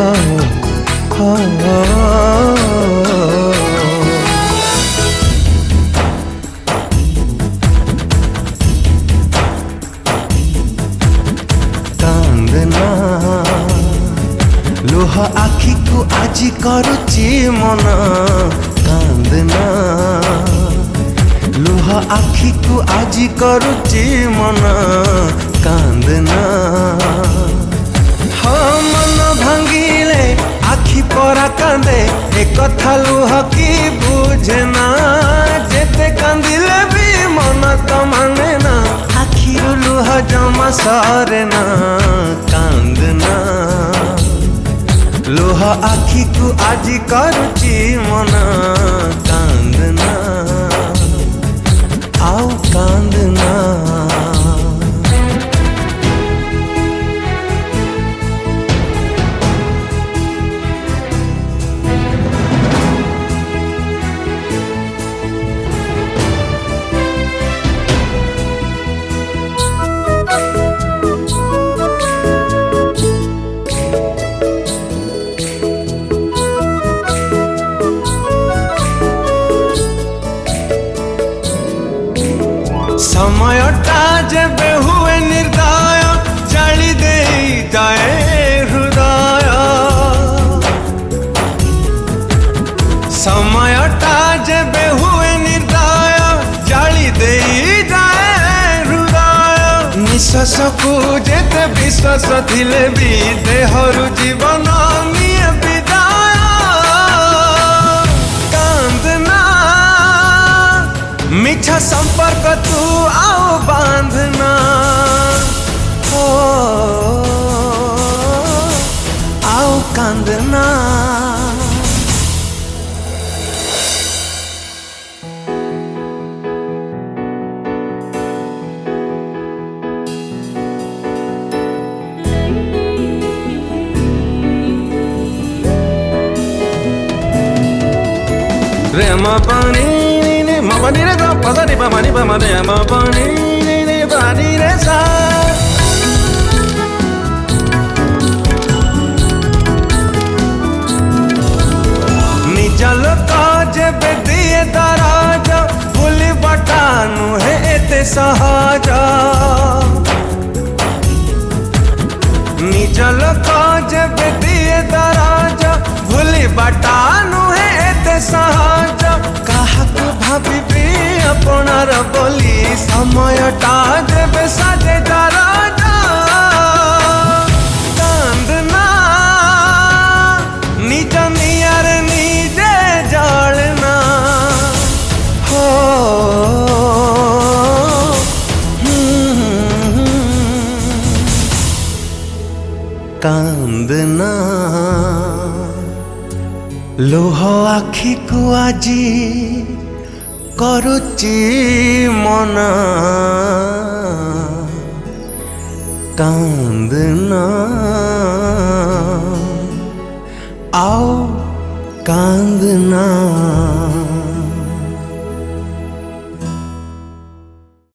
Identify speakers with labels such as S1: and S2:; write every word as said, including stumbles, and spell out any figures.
S1: हो कांदना लुह आखि को आज करुची मन कांदना लुह आखि को आज करुची मन कांदना हाँ मन भांगिले आखि परा कांदे एक कथा लुह की बुझेना जेते कांदिले भी मन तो माने ना आखिरु लुह जमा सरेना कांदना लुह आखि को आज करुची मन कांदना आओ कांदना समयटा जेबे हुए निर्दय जाली दे जाए हृदय समयटा जेबे हुए निर्दय जाली दे जाए हृदय निश्वास को जेते विश्वास थिले भी देहरु जीवन निये विदाय कांदना मिठा संपर्क तू आओ बांधना हो आओ कांदना रे मा पानी मनी रे गा पदा रे मनी पा मने म पानी रे पानी रे सा निज लोक जेबे दिए दराज भूली बटानु है एते सहज निज लोक जेबे दिए दराज भूली बटानु है एते सहज भाभी अपनार बोली समयटा जेबे साजे दराजा कांदना निज नियर निजे जलना हो कांदना लुह आखि को आजी करुची मन कांदना आओ कांदना।